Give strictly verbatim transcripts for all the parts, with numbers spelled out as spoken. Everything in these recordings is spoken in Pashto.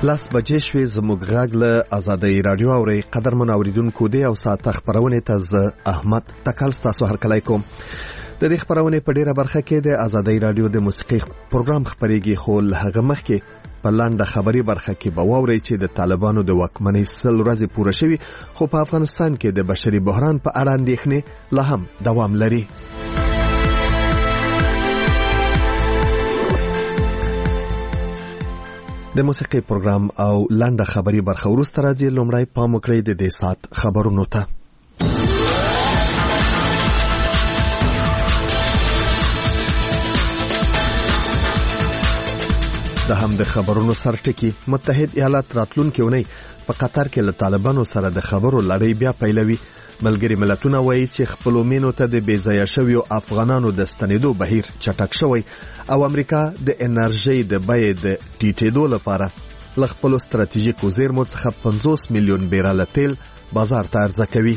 لاس بجې شوې زموږ غږ له آزادۍ رادیو اوري قدرمن اوریدونکو دی او ساعت خبرونه ته ز احمد تکل تاسو هر کله کوم د دې خبرونه په ډیره برخه کې د آزادۍ رادیو د موسیقي پروګرام خبريږي خو هغه مخکې په لاندې خبري برخه کې به ووري چې د طالبانو د واکمنۍ سل ورځې پوره شوي خو په افغانستان کې د بشري بحران په اړه اندېښنې لا هم دوام لري. د موسیقي پروګرام او لاندې خبري برخه ورسته راځي. لومړی پام وکړئ د دې سات خبرونو ته. د هم د خبرونو سرټکی متحد ایالات راتلونکي ونی په قطر کې له طالبانو سره د خبرو لړۍ بیا پیلوي. ملګری ملتونه وایي چې خپل مینو ته د بیځایه شویو افغانانو د ستنېدو بهیر چټک شوی او امریکا د انرژي د بیې د ټیټېدو لپاره له خپل ستراتیژیکو زیرمو څخه پنځوس میلیون بیرل تیل بازار ته عرضه کوي.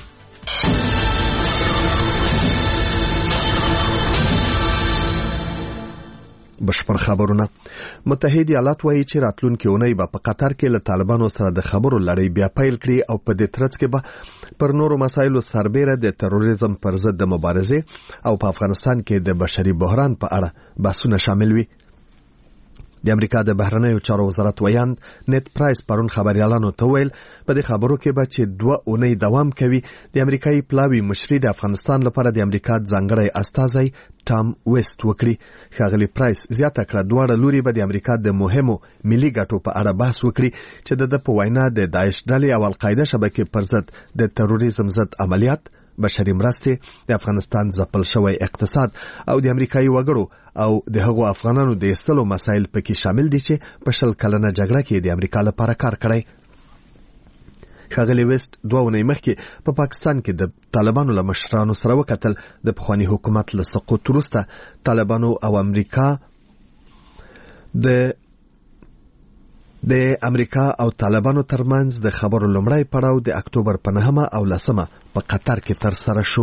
بشپړ خبرونه. متحد ایالات وایي چې راتلونکي اونۍ به په قطر کې له طالبانو سره د خبرو لړۍ بیا پیل کړي او په دې ترڅ کې به پر نورو مسایلو سربېره د تروریزم پر ضد د مبارزې او په افغانستان کې د بشري بحران په اړه بحثونه شامل وي. د امریکا د بهرنیو چارو وزارت ویاند نت پرایس پرون خبريالانو ته ویل په دې خبرو کې به چې دوه اونۍ دوام کوي. د امریکایي پلاوی مشري د افغانستان لپاره د امریکا ځانګړی استازی ټام ویست وکړي. ښاغلي پرایس زیاته کړه دواړه لوري به د امریکا د مهمو ملي ګټو په اړه بحث وکړي چې د په وینا د داعش ډلې او القاعده شبکې پر ضد د تروریزم ضد عملیات، بشري مرستې، د افغانستان ځپل شوی اقتصاد او د امریکایي وګړو او د هغو افغانانو د ایستلو مسایل پکې شامل دي چې په شل کلنه جګړه کې د امریکا لپاره کار کړی. ښاغلي ویست دوه اونۍ مخکې په پا پاکستان کې د طالبانو له مشرانو سره وکتل. د پخواني حکومت له سقوط وروسته طالبانو او امریکا د د امریکا او طالبانو ترمنځ د خبرو لومړی پړاو د اکتوبر په نهمه او لسمه په قطر کې تر سره شو.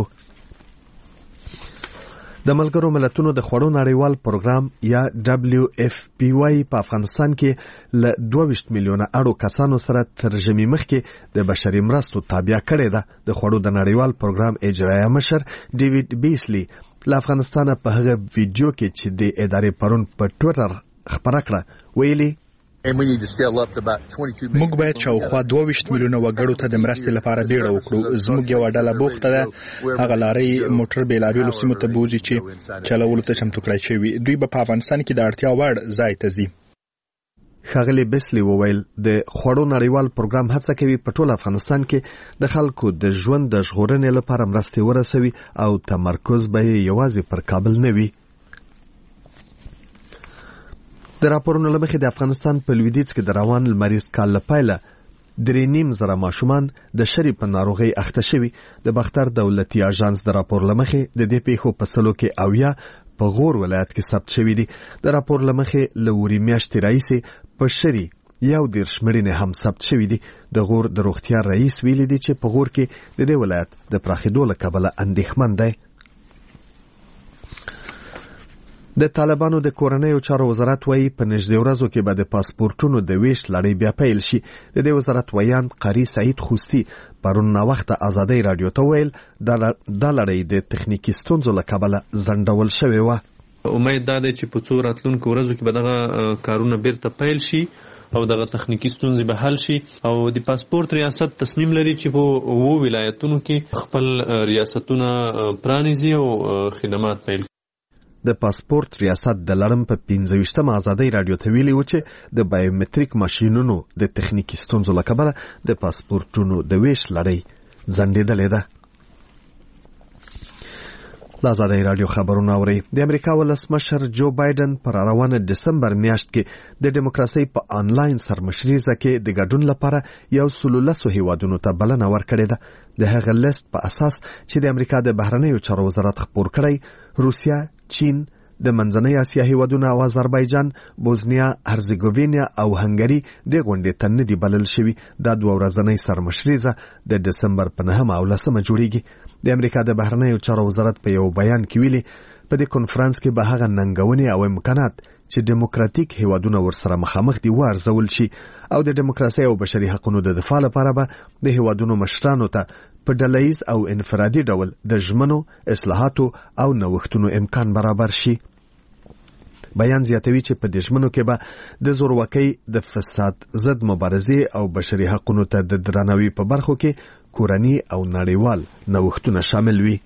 د ملګرو ملتونو د خوړو نړیوال پروګرام یا دبلیو اف پی واي په افغانستان کې له دوه ویشت میلیونه اړو کسانو سره ترجمه مخکې د بشري مرستو تابع کړې ده. د خوړو د نړیوال پروګرام اجرایه مشر ډیوډ بیسلی له افغانستان په هغه ویډیو کې چې د ادارې پرون په ټوئیټر خبره کړه ویلي موږ باید شاوخوا دوه ویشت میلیونه وګړو ته د مرستې لپاره بیړه وکړو. زموږ یو ډله بوخته ده، هغه لارې موټر بیلابیلو سیمو ته بوزي چې چلولو ته چمتو کړای شوي. دوی به په افغانستان کې د اړتیا وړ ځای ته ځي. ښاغلي بیسلی وویل د خوړو نړیوال پروګرام هڅه کوي په ټول افغانستان کې د خلکو د ژوند د ژغورنې لپاره مرستې ورسوي او تمرکز به یوازې پر کابل نه وي. د راپورونو له مخې د افغانستان په لویدیځ کې د روان لمریز کال له پیله درې نیم زره ماشومان د شری په ناروغۍ اخته شوي. د بختر دولتي اژانس د راپور له مخې د دې پیښو په سلو کې اویا په غور ولایت کې ثبت شوي دي. د راپور له مخې له وری میاشتې راهیسې په شری یو دېرش مړینې هم ثبت شوي دي. د غور د روغتیا رئیس ویلي دي چې په غور کې د دې ولایت د پراخېدو له کبله اندېښمن دی. د طالبانو د کورنیو چارو وزارت وایي په نږدې ورځو کې به د پاسپورټونو د ویش لړۍ بیا پیل شي. د دې وزارت ویاند قاری سعید خوستی پرون ناوخته آزادۍ رادیو ته ویل دا لړۍ د تخنیکي ستونزو له کبله ځنډول شوې وه. امید دا دی چې په څو راتلونکو ورځو کې به دغه کارونه بیرته پیل شي او دغه تخنیکی ستونزې به حل شي او د پاسپورت ریاست تصمیم لري چې په وو ولایتونو کې خپل ریاستونه پرانیزي او خدمات پیل. د پاسپورت ریاست د لړم په پنځه ویشتمه آزادۍ رادیو ته ویلي و چې د بایومتریک ماشینونو د تخنیکی ستونزو له کبله د پاسپورټونو د ویش لړۍ ځنډېدلې ده. د آزادۍ رادیو خبرونه اورئ. د امریکا ولسمشر جو بایدن پر روانه دسمبر میاشت کې د دیموکراسۍ په آنلاین سرمشریزه کې د ګډون لپاره یو سلو لسو هیوادونو ته بلنه ورکړې ده. د هغه لیست په اساس چې د امریکا د بهرنیو چارو وزارت خپور کړی، روسیا، چین، د منځنۍ اسیا هیوادونه او آذربایجان، بوزنیا، هرزګوینیا او هنګری د غونډې ته نه دي بلل شوي. دا دوه ورځنۍ سرمشریزه د دسمبر په نهمه او لسمه جوړیږي. د امریکا د بهرنیو چارو وزارت په یو بیان کې ویلي په دې کنفرانس کې به هغه ننګونې او امکانات چې دیموکراتیک هیوادونه ورسره مخامخ دي وارزول شي او د دیموکراسي او بشري حقوقو د دفاع لپاره به د هیوادونو مشرانو ته په ډلهییز او انفرادي ډول د ژمنو اصلاحاتو او نوښتونو امکان برابر شي. بیان زیاتوي چې په دې ژمنو کې به د زورواکۍ د فساد ضد مبارزې او بشري حقوقو ته د درناوي په برخو کې کورني او نړیوال نوښتونه شامل وي.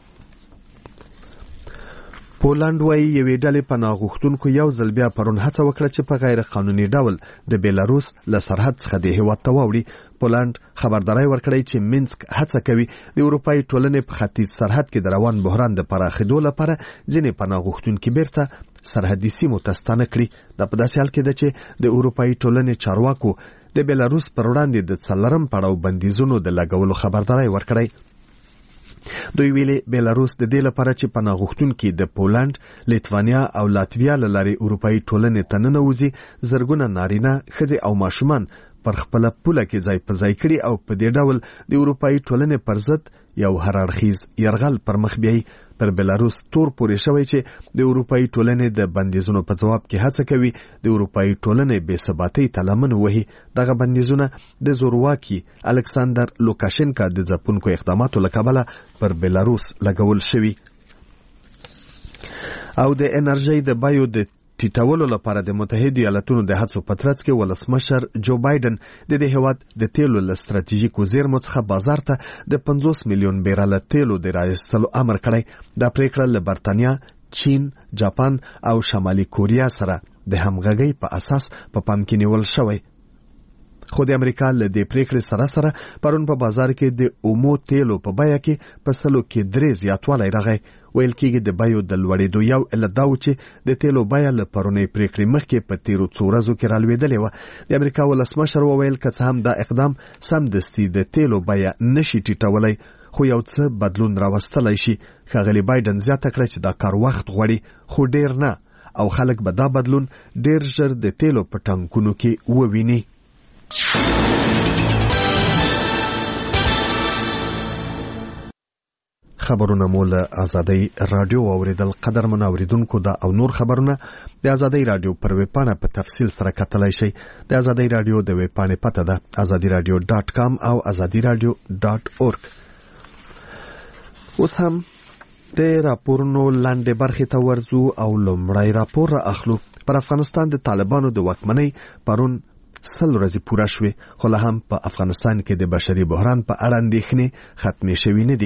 پولند وايي یوې ډلې پناه غوښتونکو یو ځل بیا پرون هڅه وکړه چې په غیر قانوني ډول د بیلاروس له سرحد څخه د هیواد ته واوړي. پولند خبرداري ورکړی چې مینسک هڅه کوي د اروپایي ټولنې په ختیځ سرحد کې د روان بحران د پراخېدو لپاره ځینې پناه غوښتونکي بیرته سرحدي سیمو ته ستانه کړي. دا په داسې حال کې ده چې د اروپایي ټولنې چارواکو د بیلاروس پر وړاندې د څلورم پړاو بندیزونو د لګولو خبرداري ورکړی. دوی ویلي بیلاروس د دې لپاره چې پناه غوښتونکي د پولند، لیتوانیا او لاتویا له لارې اروپایي ټولنې ته ننوځي زرګونه نارینه، ښځې او ماشومان پر خپله پوله کې ځای په ځای کړي او په دې ډول د اروپایي ټولنې پر ضد یو هراړخیز یرغل پر مخ بیایي. پر بیلاروس تور پورې شوی چې د اروپایي ټولنې د بندیزونو په جواب کې هڅه کوي د اروپایي ټولنې بې ثباتۍ ته لمن وهي. دغه بندیزونه د زورواکي الکساندر لوکاشنکا د ځپونکو اقداماتو له کبله پر بیلاروس لګول شوي. او د انرژۍ د بیو د ټیټولو لپاره د متحده ایالاتونو د هڅو په ترڅ کې ولسمشر جو بایدن د دې هیواد د تیلو له ستراتیژیکو زیرمو څخه بازار ته د پنځوس میلیون بیرله تیلو د راایستلو امر کړی. دا پریکړه له برتانیا، چین، جاپان او شمالي کوریا سره د همغږۍ په اساس په پام کې نیول شوی. خو د امریکا له دې پریکړې سره سره پرون په بازار کې د اومو تیلو په بیه کې په سلو کې درې زیاتوالی راغی. ویل کېږي د بیو د لوړېدو یو علت دا و چې د تیلو بیه له پرونۍ پریکړې مخکې په تیرو څو ورځو کې رالوېدلې وه. د امریکا ولسمشر وویل که څه هم دا اقدام سمدستي د تیلو بیه نشي ټیټولی خو یو څه بدلون راوستلی شي. ښاغلي بایدن زیاته کړه چې دا کار وخت غواړي خو ډیر نه او خلک به دا بدلون ډیر ژر د تیلو په ټانکونو کې وویني. خبرونه مو له آزادۍ رادیو اوریدل. قدرمن اوریدونکو دا او نور خبرونه د آزادۍ رادیو پر ویب پاڼه په تفصیل سره کتلای شئ. د آزادۍ رادیو د ویب پاڼې پته ده ازادي رادیو ډاټ کام او ازادي رادیو ډاټ اورګ. اوس هم د راپورونو لاندې برخې ته ورځو او لومړی راپور را اخلو. پر افغانستان د طالبانو د واکمنۍ پرون سل ورځې پوره شوې خو لا هم په افغانستان کې د بشري بحران په اړه اندېښنې ختمې شوې نه دي.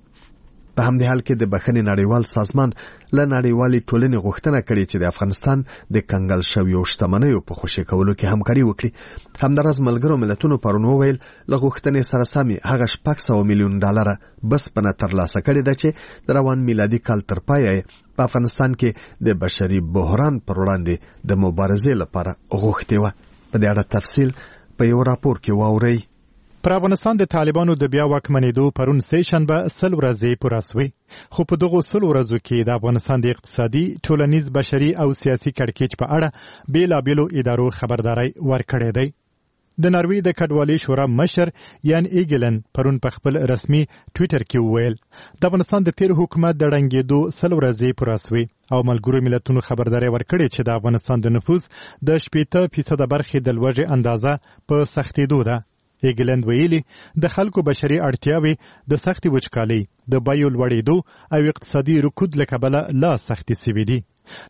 په همدې حال کې د بخښنې نړیوال سازمان له نړیوالې ټولنې غوښتنه کړې چې د افغانستان د کنګل شویو شتمنیو په خوشي کولو کې همکاري وکړي. همداراز ملګرو ملتونو پرون وویل له غوښتنې سره سمې هغه شپږ سوه میلیون ډالره بسپنه ترلاسه کړې ده چې د روان میلادي کال تر پایه په افغانستان کې د بشري بحران پر وړاندې د مبارزې لپاره غوښتې وه. په دې اړه تفصیل په یو راپور کې واورئ. پر افغانستان د طالبانو د بیا واکمنېدو پرون سه شنبه سل ورځې پوره شوې خو په دغو سل ورځو کې د افغانستان د اقتصادي، ټولنیز، بشري او سیاسي کړکېچ په اړه بیلابیلو ادارو خبرداري ورکړې دی. د ناروې د کډوالۍ شورا مشر یان ایګلن پرون په خپل رسمي ټویټر کې وویل د افغانستان د تیر حکومت د ړنګېدو سل ورځې پوره شوې او ملګرو ملتونو خبرداري ورکړې چې د افغانستان د نفوذ د شپېته فیصده برخې د لوږې اندازه په سختېدو ده. ایګلند ویلي د خلکو بشري اړتیاوې د سختې وچکالۍ، د بیو لوړېدو او اقتصادي رکود له کبله لا سختې سوي دي.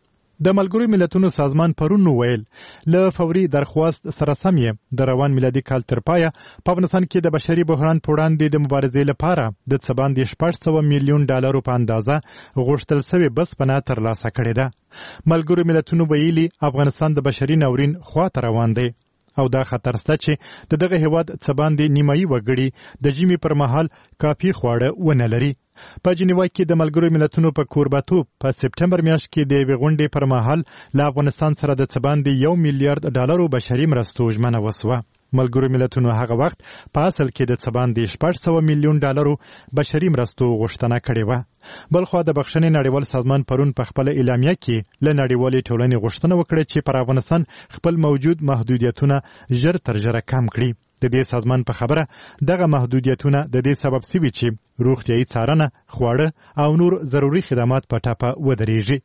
د ملګرو ملتونو سازمان پرون ویل له فوري درخواست سره سم یې د روان میلادي کال تر پایه په افغانستان کې د بشري بحران په وړاندې د مبارزې لپاره د څه باندې شپږ سوه میلیون ډالرو په اندازه غوښتل سوې بسپنه ترلاسه کړې ده. ملګرو ملتونو ویلي افغانستان د بشري ناورین خواته روان دی او دا خطر شته چې د دغه هیواد څه باندې نیمایي وګړي د ژمي پر مهال کافي خواړه ونه لري. په جنیوا کې د ملګرو ملتونو په کوربه‌توب په سپټمبر میاشت کې د یوې غونډې پر مهال له افغانستان سره د څه باندې یو میلیارډ ډالرو بشري مرستو ژمنه وسوه. ملګرو ملتونو هغه وخت په اصل کې د څه باندې شپږ سوه میلیون ډالرو بشري مرستو غوښتنه کړې وه. بلخوا د بخښنې نړیوال سازمان پرون په خپله اعلامیه کې له نړیوالې ټولنې غوښتنه وکړه چې پر افغانستان خپل موجود محدودیتونه ژر تر ژره کم کړي. د دې سازمان په خبره دغه محدودیتونه د دې سبب سوي چې روغتیایي څارنه، خواړه او نور ضروري خدمات په ټاپه ودرېږي.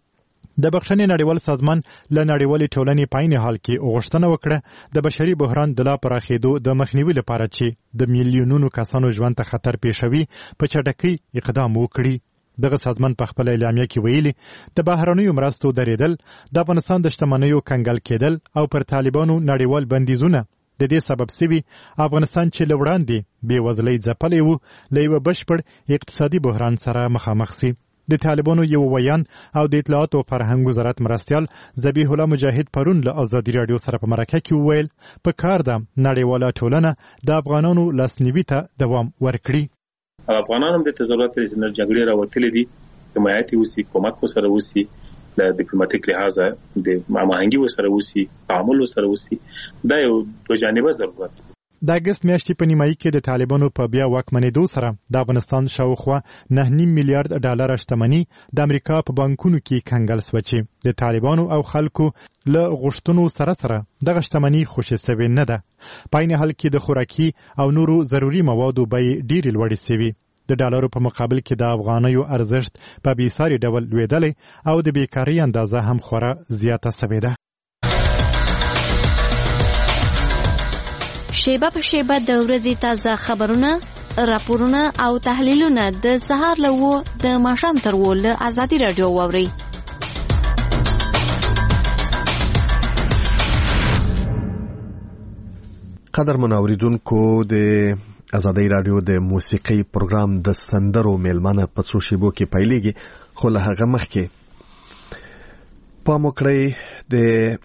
د بخښنې نړیوال سازمان له نړیوالې ټولنې په عین حال کې غوښتنه وکړه د بشري بحران د لا پراخېدو د مخنیوي لپاره چې د میلیونونو کسانو ژوند ته خطر پیښوي په چټکۍ اقدام وکړي. دغه سازمان په خپل اعلامیه کې ویلي د بهرنیو مرستو درېدل، د افغانستان د شتمنیو کنګل کېدل او پر طالبانو نړیوال بندیزونه د دې سبب سوي افغانستان چې له وړاندې بېوزلۍ ځپلی و له یوه بشپړ اقتصادي بحران سره مخامخ سي. د طالبانو یو ویان او د اطلاعات او فرهنګ وزارت مرستیال ذبیح الله مجاهد پرون له ازادي رادیو سره په مرکه کې وویل په کار ده نړیواله ټولنه د افغانانو لاسنیوي ته دوام ورکړي. افغانانو هم د ضرورت لري چې جګړې راوتلې دي، حمایت وسی، کومک وسره وسی، د ډیپلوماټیک لحاظه د هماهنګي وسره وسی، تعامل وسره وسی. دا یو دوه جانبه ضرورت دی. د اګست میاشتې په نیمایي کې د طالبانو په بیا واکمنېدو سره د افغانستان شاوخوا نه نیم میلیارډ ډالر شتمني د امریکا په بانکونو کې کنګل سوه چې د طالبانو او خلکو له غوښتنو سره سره دغه شتمني خوشې سوې نه ده. په عین حال کې د خوراکي او نورو ضروري موادو بیې ډېرې لوړې سوي. د ډالرو په مقابل کې د افغانیو ارزښت په بېساري ډول لوېدلی او د بیکارۍ اندازه هم خورا زیاته سوې ده. شیبه په شیبه د ورځې تازه خبرونه، راپورونه او تحلیلونه د سهار له وو د ماښام تر وو له ازادي راډیو واورئ. قدر منوریدونکو د ازادي راډیو د موسیقي پروګرام د سندرو میلمانه په څو شیبو کې پیلېږي، خو له هغه مخکې پام وکړئ د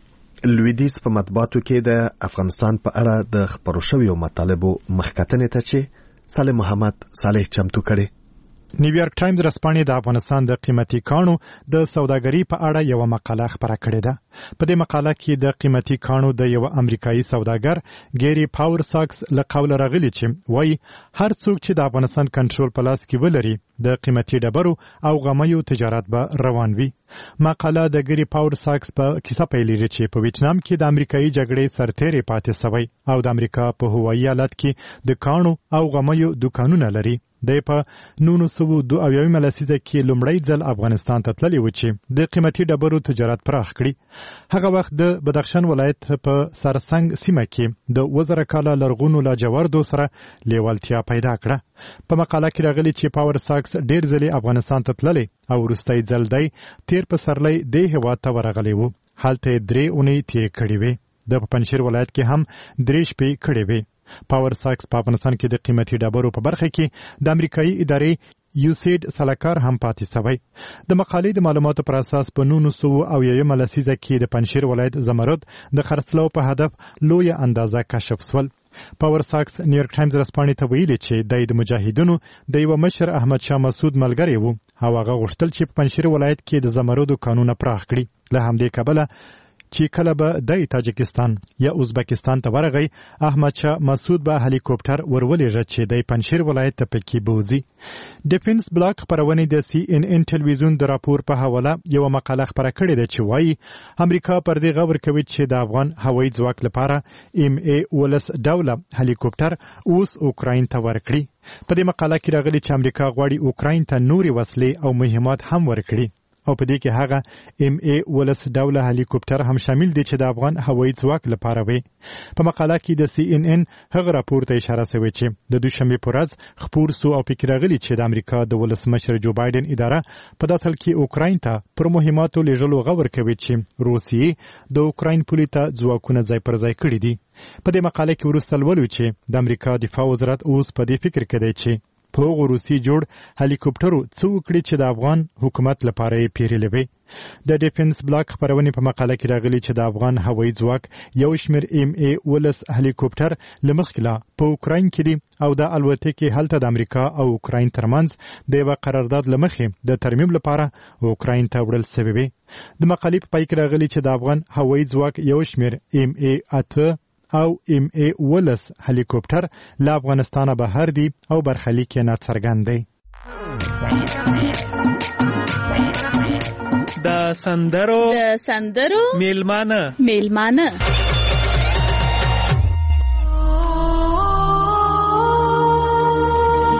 لویدیز په مطبوعاتو کې د افغانستان په اړه د خپرو شویو مطالبو مخکتنې ته چې صالح محمد صالح چمتو کړي. نیویارک ټایمز رسپانې د افغانستان د قیمتي کانو د سوداګرۍ په اړه یو مقاله خپره کړې ده. په دې مقاله کې د قیمتي کانو د یو امریکایي سوداګر ګيري پاور ساکس له قوله راغلي چې وایي هر څوک چې د افغانستان کنټرول په لاس کې ولري د قیمتي ډبرو او غمیو تجارت به روان وي. مقاله د ګيري پاور ساکس په کیسه پیلېږي چې په ویتنام کې د امریکایي جګړې سرتېری پاتې سوی او د امریکا په هوایي ایالت کې د کانو او غمیو دکانونه لري. د په نولس سوه دوه اویایم لسیزه کې لومړی ځل افغانستان ته تللی و چې د قیمتي ډبرو تجارت پراخ کړي. هغه وخت د بدخشان ولایت په سرسنګ سیمه کې د وزره کاله لرغونو لاجوردو سره لیوالتیا پیدا کړه. په مقاله کې راغلي چې پاور ساکس ډېر ځلې افغانستان ته تللی او وروستی ځل دی تیر پسرلی دې هېواد ته ورغلی و. هلته یې درې اونۍ تېرې کړې وې. د پنجشیر ولایت کې هم درې شپې کړې وې. پاور ساکس په افغانستان کې د قیمتي ډبرو په برخه کې د امریکایي ادارې یوسید سلاکار هم پاتې سوی. د مقالې د معلوماتو پر اساس په نولس سوه اویایم لسیزه کې د پنجشیر ولایت زمرد د خرڅلاو په هدف لویه اندازه کشف سول. پاور ساکس نیویارک ټایمز رسپانې ته ویلي چې د مجاهدینو د یو مشر احمد شاه مسعود ملګری و او هغه غوښتل چې په پنجشیر ولایت کې د زمردو کانونه پراخ کړي. له همدې کبله چې کله به د تاجکستان یا ازبکستان ته ورغی احمد شاه مسعود به هلیکوپټر ورولېږه چې د پنجشیر ولایت ته پکې بوزي. ډیفنس بلاک خپرونې د سی ان ان ټلویزیون د راپور په حواله یو مقاله خپره کړې ده چې وایي امریکا پر دې غور کوي چې د افغان هوایي ځواک لپاره ام ای ولس ډوله هلیکوپټر اوس اوکراین ته ورکړي. په دې مقاله کې راغلي چې امریکا غواړي اوکراین ته نوري وسلې او مهمات هم ورکړي او په دې کې هغه ام ای ولس ډوله هلیکوپټر هم شامل دي چې د افغان هوایي ځواک لپاره وي. په مقاله کې د سی ان ان هغه راپور ته اشاره شوې چې د دوشنبه په ورځ خپور سو او فکر راغلي چې د امریکا د ولسمشر جو بایدن اداره په داسل کې اوکراین ته پر مهماتو لېږلو غور کوي چې روسیې د اوکراین پولې ته ځواکونه ځای پر ځای کړي دي. په دې مقاله کې وروسته لولو چې د امریکا دفاع وزارت اوس په دې فکر کې دی چې په هغو روسي جوړ هلیکوپټرو څه وکړي چې د افغان حکومت لپاره یې پیرلې وي. د ډیفنس بلاک خپرونې په مقاله کې راغلي چې د افغان هوایي ځواک یو شمېر ام ای ولس هلیکوپټر له مخکې لا په اوکراین کې دي او د الوتکې هلته د امریکا او اوکراین ترمنځ د یوه قرارداد له مخې د ترمیم لپاره اوکراین ته وړل سوي وي. د مقالې په پای کې راغلي چې د افغان هوایي ځواک یو شمېر ام ای اته او ام ای ولس هلیکوپټر له افغانستانه بهر دي او برخلیک یې ناڅرګند دی. د سندرو د سندرو میلمانه میلمانه